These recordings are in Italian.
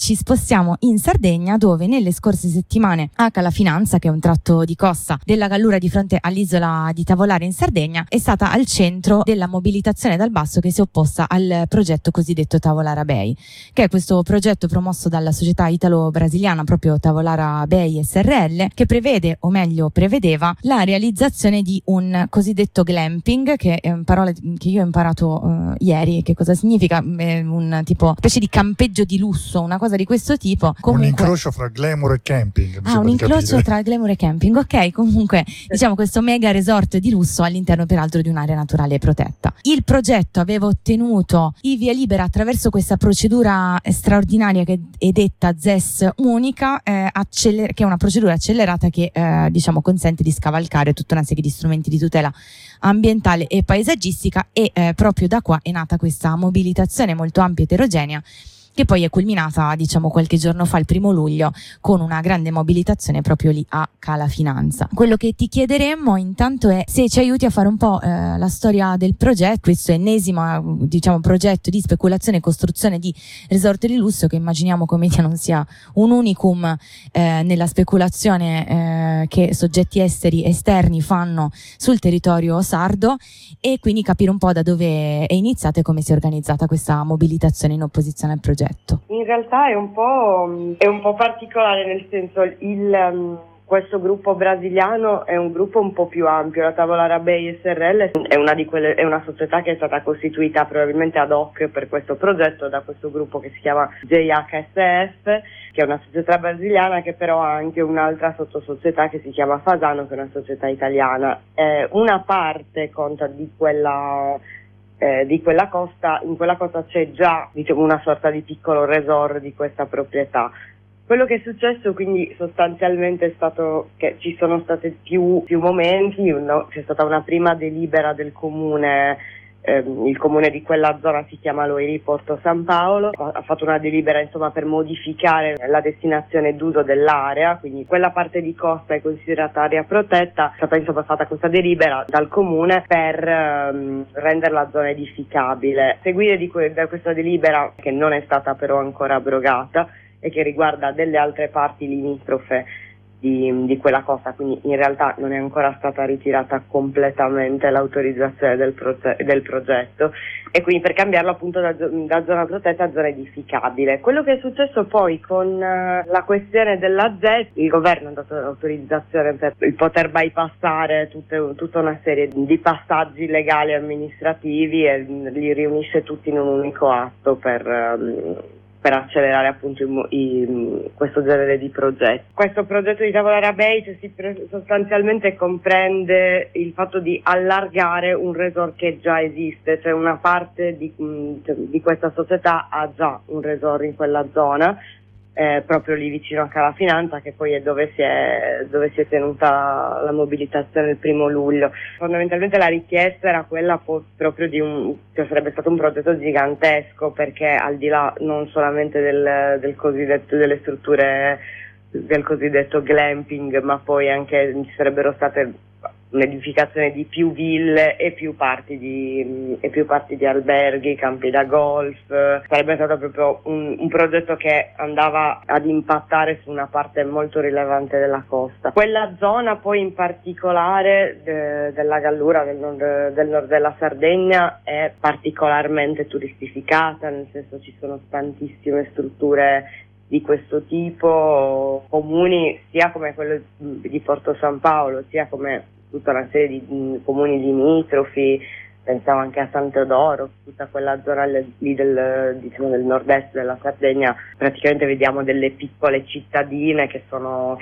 ci spostiamo in Sardegna, dove nelle scorse settimane a Calafinanza, che è un tratto di costa della Gallura di fronte all'isola di Tavolare in Sardegna, è stata al centro della mobilitazione dal basso che si è opposta al progetto cosiddetto Tavolara Bay, che è questo progetto promosso dalla società italo-brasiliana proprio Tavolara Bay SRL, che prevede, o meglio prevedeva, la realizzazione di un cosiddetto glamping, che è una parola che io ho imparato ieri. Che cosa significa? Un tipo specie di campeggio di lusso, una cosa di questo tipo. Comunque, un incrocio fra glamour e camping. Un incrocio tra glamour e camping, ok. Comunque diciamo questo mega resort di lusso all'interno peraltro di un'area naturale protetta. Il progetto aveva ottenuto il via libera attraverso questa procedura straordinaria che è detta ZES unica, che è una procedura accelerata che diciamo consente di scavalcare tutta una serie di strumenti di tutela ambientale e paesaggistica, e proprio da qua è nata questa mobilitazione molto ampia e eterogenea, che poi è culminata, diciamo, qualche giorno fa, il 1° luglio, con una grande mobilitazione proprio lì a Calafinanza. Quello che ti chiederemmo intanto è se ci aiuti a fare un po' la storia del progetto, questo ennesimo, diciamo, progetto di speculazione e costruzione di resort di lusso, che immaginiamo come sia non sia un unicum nella speculazione che soggetti esterni fanno sul territorio sardo, e quindi capire un po' da dove è iniziata e come si è organizzata questa mobilitazione in opposizione al progetto. In realtà è un po' particolare, nel senso questo gruppo brasiliano è un gruppo un po' più ampio. La Tavolara Bay SRL è una società che è stata costituita probabilmente ad hoc per questo progetto da questo gruppo che si chiama JHSF, che è una società brasiliana che però ha anche un'altra sottosocietà che si chiama Fasano, che è una società italiana. Una parte conta di quella costa. In quella costa c'è già, diciamo, una sorta di piccolo resort di questa proprietà. Quello che è successo quindi sostanzialmente è stato che ci sono stati più momenti. C'è stata una prima delibera del comune. Il comune di quella zona si chiama Loiri Porto San Paolo, ha fatto una delibera insomma per modificare la destinazione d'uso dell'area, quindi quella parte di costa è considerata area protetta. È stata insomma fatta questa delibera dal comune per renderla zona edificabile. Seguire da questa delibera, che non è stata però ancora abrogata e che riguarda delle altre parti limitrofe di quella costa, quindi in realtà non è ancora stata ritirata completamente l'autorizzazione del progetto, e quindi per cambiarlo appunto da zona protetta a zona edificabile. Quello che è successo poi con la questione della ZES, il governo ha dato l'autorizzazione per poter bypassare tutta una serie di passaggi legali e amministrativi, e li riunisce tutti in un unico atto per accelerare appunto questo genere di progetti. Questo progetto di Tavolara Bay sostanzialmente comprende il fatto di allargare un resort che già esiste, cioè una parte di questa società ha già un resort in quella zona, proprio lì vicino a Calafinanza, che poi è dove si è tenuta la mobilitazione il 1° luglio. Fondamentalmente la richiesta era quella proprio cioè sarebbe stato un progetto gigantesco, perché al di là non solamente del cosiddetto delle strutture del cosiddetto glamping, ma poi anche ci sarebbero state un'edificazione di più ville e più parti di alberghi, campi da golf. Sarebbe stato proprio un progetto che andava ad impattare su una parte molto rilevante della costa. Quella zona poi in particolare della Gallura, del nord della Sardegna, è particolarmente turistificata, nel senso ci sono tantissime strutture di questo tipo, comuni sia come quello di Porto San Paolo, sia come tutta una serie di comuni limitrofi. Pensiamo anche a San Teodoro, tutta quella zona lì del nord-est della Sardegna. Praticamente vediamo delle piccole cittadine che sono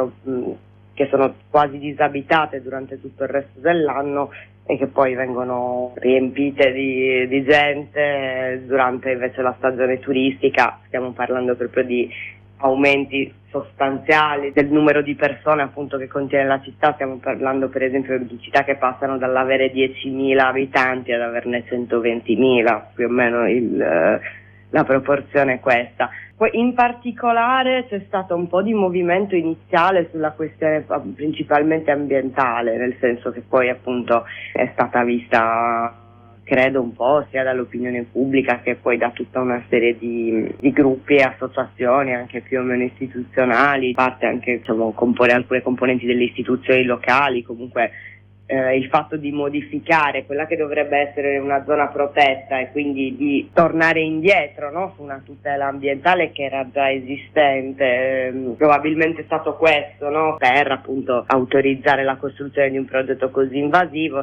quasi disabitate durante tutto il resto dell'anno, e che poi vengono riempite di gente durante invece la stagione turistica. Stiamo parlando proprio di aumenti sostanziali del numero di persone appunto che contiene la città. Stiamo parlando per esempio di città che passano dall'avere 10.000 abitanti ad averne 120.000, più o meno la proporzione è questa. Poi in particolare c'è stato un po' di movimento iniziale sulla questione principalmente ambientale, nel senso che poi appunto è stata vista credo un po' sia dall'opinione pubblica che poi da tutta una serie di gruppi e associazioni anche più o meno istituzionali, parte anche insomma alcune componenti delle istituzioni locali, comunque il fatto di modificare quella che dovrebbe essere una zona protetta e quindi di tornare indietro, no, su una tutela ambientale che era già esistente, probabilmente è stato questo, no, per appunto autorizzare la costruzione di un progetto così invasivo,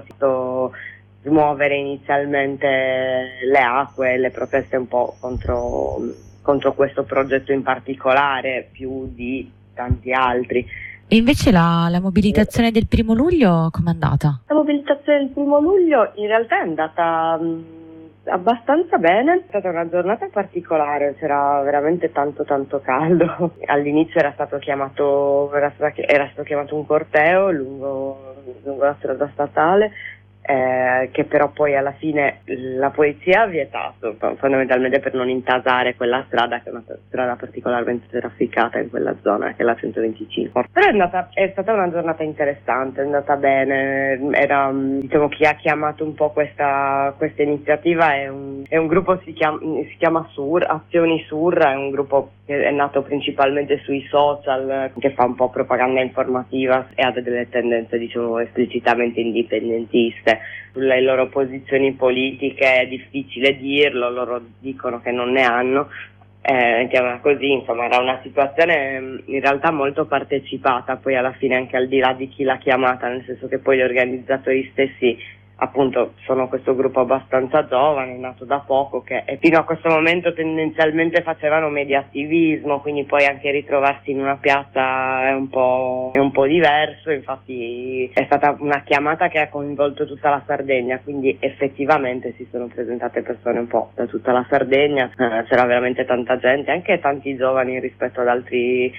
smuovere inizialmente le acque e le proteste un po' contro questo progetto in particolare, più di tanti altri. E invece la mobilitazione del 1° luglio com'è andata? La mobilitazione del 1° luglio in realtà è andata abbastanza bene, è stata una giornata particolare, c'era veramente tanto caldo. All'inizio era stato chiamato un corteo lungo la strada statale, che però poi alla fine la polizia ha vietato, fondamentalmente per non intasare quella strada, che è una strada particolarmente trafficata in quella zona, che è la 125. Però è stata una giornata interessante, è andata bene. Diciamo, chi ha chiamato un po' questa iniziativa è un gruppo, si chiama SUR, Azioni SUR, è un gruppo che è nato principalmente sui social, che fa un po' propaganda informativa e ha delle tendenze, diciamo, esplicitamente indipendentiste. Sulle loro posizioni politiche è difficile dirlo, loro dicono che non ne hanno, mettiamola così, insomma era una situazione in realtà molto partecipata, poi alla fine anche al di là di chi l'ha chiamata, nel senso che poi gli organizzatori stessi appunto sono questo gruppo abbastanza giovane, nato da poco, che fino a questo momento tendenzialmente facevano mediativismo, quindi poi anche ritrovarsi in una piazza è un po' diverso. Infatti è stata una chiamata che ha coinvolto tutta la Sardegna, quindi effettivamente si sono presentate persone un po' da tutta la Sardegna, c'era veramente tanta gente, anche tanti giovani rispetto ad altri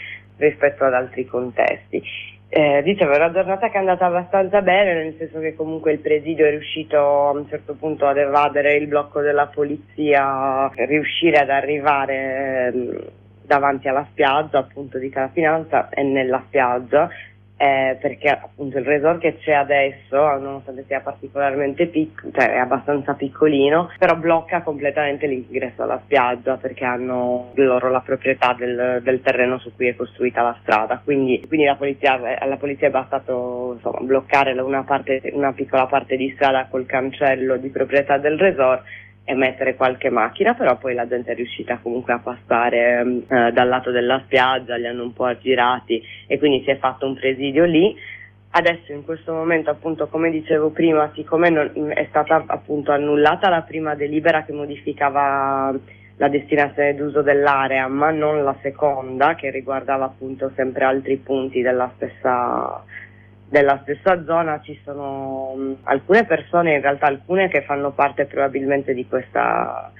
contesti. Dicevo, è una giornata che è andata abbastanza bene, nel senso che comunque il presidio è riuscito a un certo punto ad evadere il blocco della polizia, riuscire ad arrivare davanti alla spiaggia appunto di Calafinanza e nella spiaggia, perché appunto il resort che c'è adesso, nonostante sia particolarmente è abbastanza piccolino, però blocca completamente l'ingresso alla spiaggia, perché hanno loro la proprietà del terreno su cui è costruita la strada, quindi alla polizia è bastato insomma bloccare una piccola parte di strada col cancello di proprietà del resort e mettere qualche macchina, però poi la gente è riuscita comunque a passare dal lato della spiaggia, li hanno un po' aggirati e quindi si è fatto un presidio lì. Adesso in questo momento, appunto, come dicevo prima, siccome è stata appunto annullata la prima delibera che modificava la destinazione d'uso dell'area, ma non la seconda, che riguardava appunto sempre altri punti della stessa zona, ci sono alcune persone, in realtà alcune che fanno parte probabilmente di questo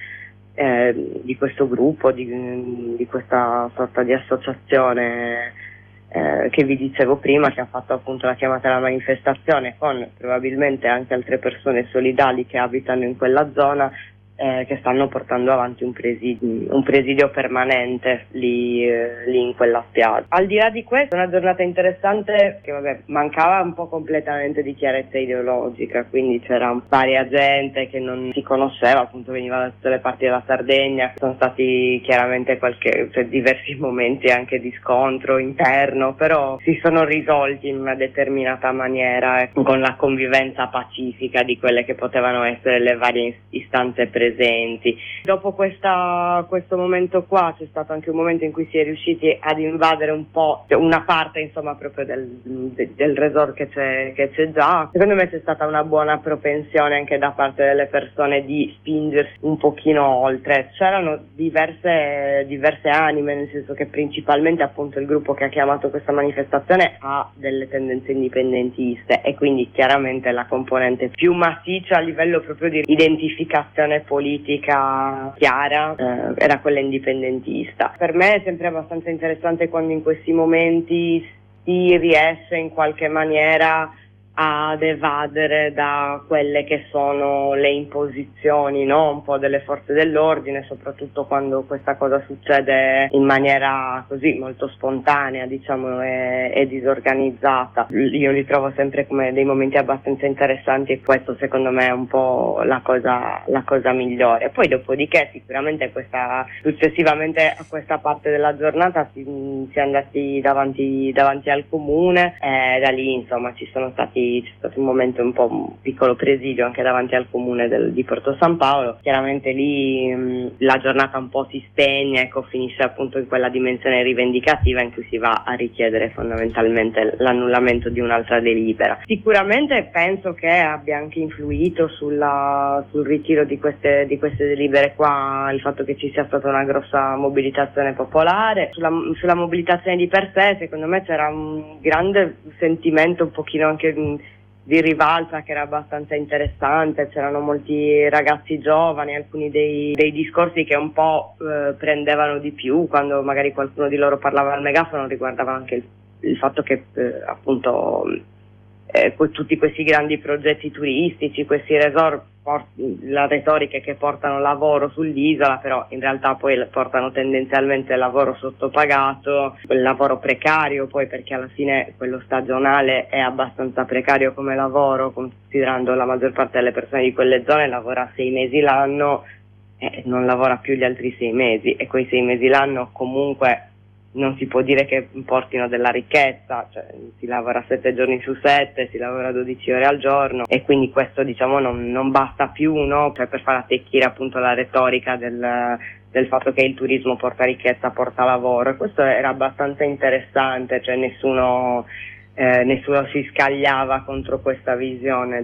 gruppo, di questa sorta di associazione che vi dicevo prima, che ha fatto appunto la chiamata alla manifestazione, con probabilmente anche altre persone solidali che abitano in quella zona, che stanno portando avanti un presidio permanente lì in quella spiaggia. Al di là di questo, è una giornata interessante che mancava un po' completamente di chiarezza ideologica, quindi c'era varia gente che non si conosceva, appunto veniva da tutte le parti della Sardegna, sono stati chiaramente diversi momenti anche di scontro interno, però si sono risolti in una determinata maniera, con la convivenza pacifica di quelle che potevano essere le varie istanze presenti. Dopo questo momento qua c'è stato anche un momento in cui si è riusciti ad invadere un po' una parte insomma proprio del resort che c'è già. Secondo me c'è stata una buona propensione anche da parte delle persone di spingersi un pochino oltre. C'erano diverse anime, nel senso che principalmente appunto il gruppo che ha chiamato questa manifestazione ha delle tendenze indipendentiste e quindi chiaramente la componente più massiccia a livello proprio di identificazione politica chiara era quella indipendentista. Per me è sempre abbastanza interessante quando in questi momenti si riesce in qualche maniera ad evadere da quelle che sono le imposizioni, no? Un po' delle forze dell'ordine, soprattutto quando questa cosa succede in maniera così molto spontanea, diciamo, e disorganizzata. Io li trovo sempre come dei momenti abbastanza interessanti e questo secondo me è un po' la cosa migliore. Poi dopodiché sicuramente successivamente a questa parte della giornata si è andati davanti al comune e da lì insomma c'è stato un momento un piccolo presidio anche davanti al comune di Porto San Paolo. Chiaramente lì la giornata un po' si spegne, ecco, finisce appunto in quella dimensione rivendicativa in cui si va a richiedere fondamentalmente l'annullamento di un'altra delibera. Sicuramente penso che abbia anche influito sul ritiro di queste delibere qua il fatto che ci sia stata una grossa mobilitazione popolare. Sulla mobilitazione di per sé secondo me c'era un grande sentimento un pochino anche di rivalsa che era abbastanza interessante, c'erano molti ragazzi giovani, alcuni dei discorsi che un po' prendevano di più quando magari qualcuno di loro parlava al megafono riguardavano anche il fatto che appunto tutti questi grandi progetti turistici, questi resort, la retorica è che portano lavoro sull'isola, però in realtà poi portano tendenzialmente lavoro sottopagato, quel lavoro precario poi, perché alla fine quello stagionale è abbastanza precario come lavoro, considerando la maggior parte delle persone di quelle zone lavora 6 mesi l'anno e non lavora più gli altri 6 mesi, e quei 6 mesi l'anno comunque non si può dire che portino della ricchezza, cioè si lavora 7 giorni su 7, si lavora 12 ore al giorno e quindi questo diciamo non basta più, no? Cioè, per far attecchire appunto la retorica del fatto che il turismo porta ricchezza, porta lavoro, e questo era abbastanza interessante, cioè nessuno si scagliava contro questa visione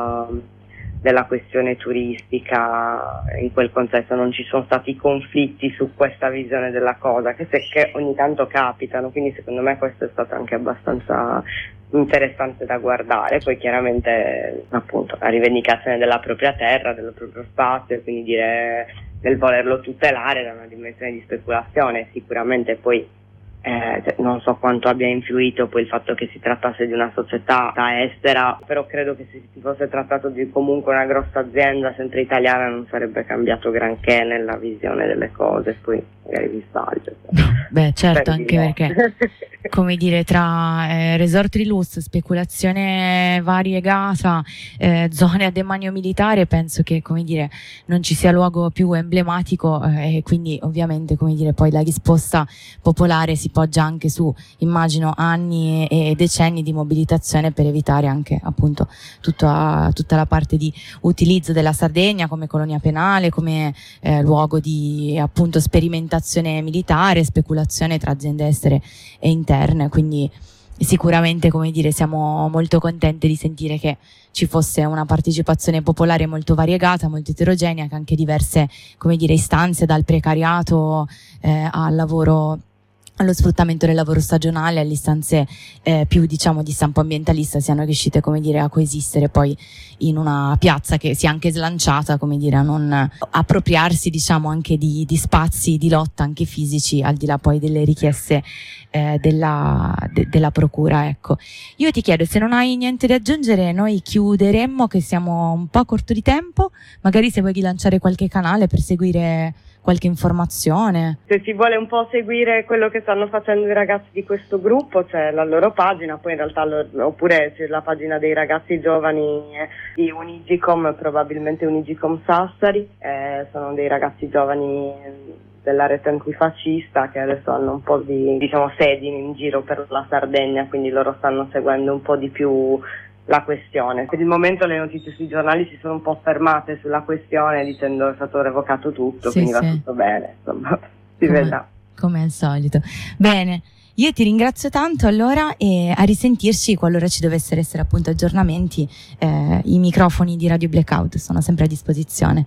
della questione turistica. In quel contesto non ci sono stati conflitti su questa visione della cosa che ogni tanto capitano, quindi secondo me questo è stato anche abbastanza interessante da guardare. Poi chiaramente appunto la rivendicazione della propria terra, del proprio spazio, quindi dire del volerlo tutelare da una dimensione di speculazione. Sicuramente poi non so quanto abbia influito poi il fatto che si trattasse di una società estera, però credo che se si fosse trattato di comunque una grossa azienda sempre italiana non sarebbe cambiato granché nella visione delle cose. Poi magari mi sbaglio. Beh, certo, anche perché come dire, tra resort di lusso, speculazione variegata, zone a demanio militare, penso che, come dire, non ci sia luogo più emblematico, e quindi ovviamente, come dire, poi la risposta popolare si poggia anche su, immagino, anni e decenni di mobilitazione per evitare anche appunto tutta la parte di utilizzo della Sardegna come colonia penale, come luogo di appunto sperimentazione militare, speculazione tra aziende estere e interne. Quindi sicuramente, come dire, siamo molto contenti di sentire che ci fosse una partecipazione popolare molto variegata, molto eterogenea, che anche diverse, come dire, istanze, dal precariato al lavoro, allo sfruttamento del lavoro stagionale, alle istanze più diciamo di stampo ambientalista, siano riuscite, come dire, a coesistere poi in una piazza che si è anche slanciata, come dire, a non appropriarsi diciamo anche di spazi di lotta anche fisici, al di là poi delle richieste della procura. Ecco, io ti chiedo, se non hai niente da aggiungere, noi chiuderemmo, che siamo un po' a corto di tempo, magari se vuoi rilanciare qualche canale per seguire qualche informazione. Se si vuole un po' seguire quello che stanno facendo i ragazzi di questo gruppo, c'è la loro pagina, poi in realtà oppure c'è la pagina dei ragazzi giovani di Unigicom, probabilmente Unigicom Sassari, sono dei ragazzi giovani della rete antifascista che adesso hanno un po' di sedi in giro per la Sardegna, quindi loro stanno seguendo un po' di più la questione. Per il momento le notizie sui giornali si sono un po' fermate sulla questione dicendo che è stato revocato tutto, quindi va tutto bene, insomma, si vedrà. Come al solito. Bene, io ti ringrazio tanto allora, e a risentirci qualora ci dovessero essere appunto aggiornamenti. I microfoni di Radio Blackout sono sempre a disposizione.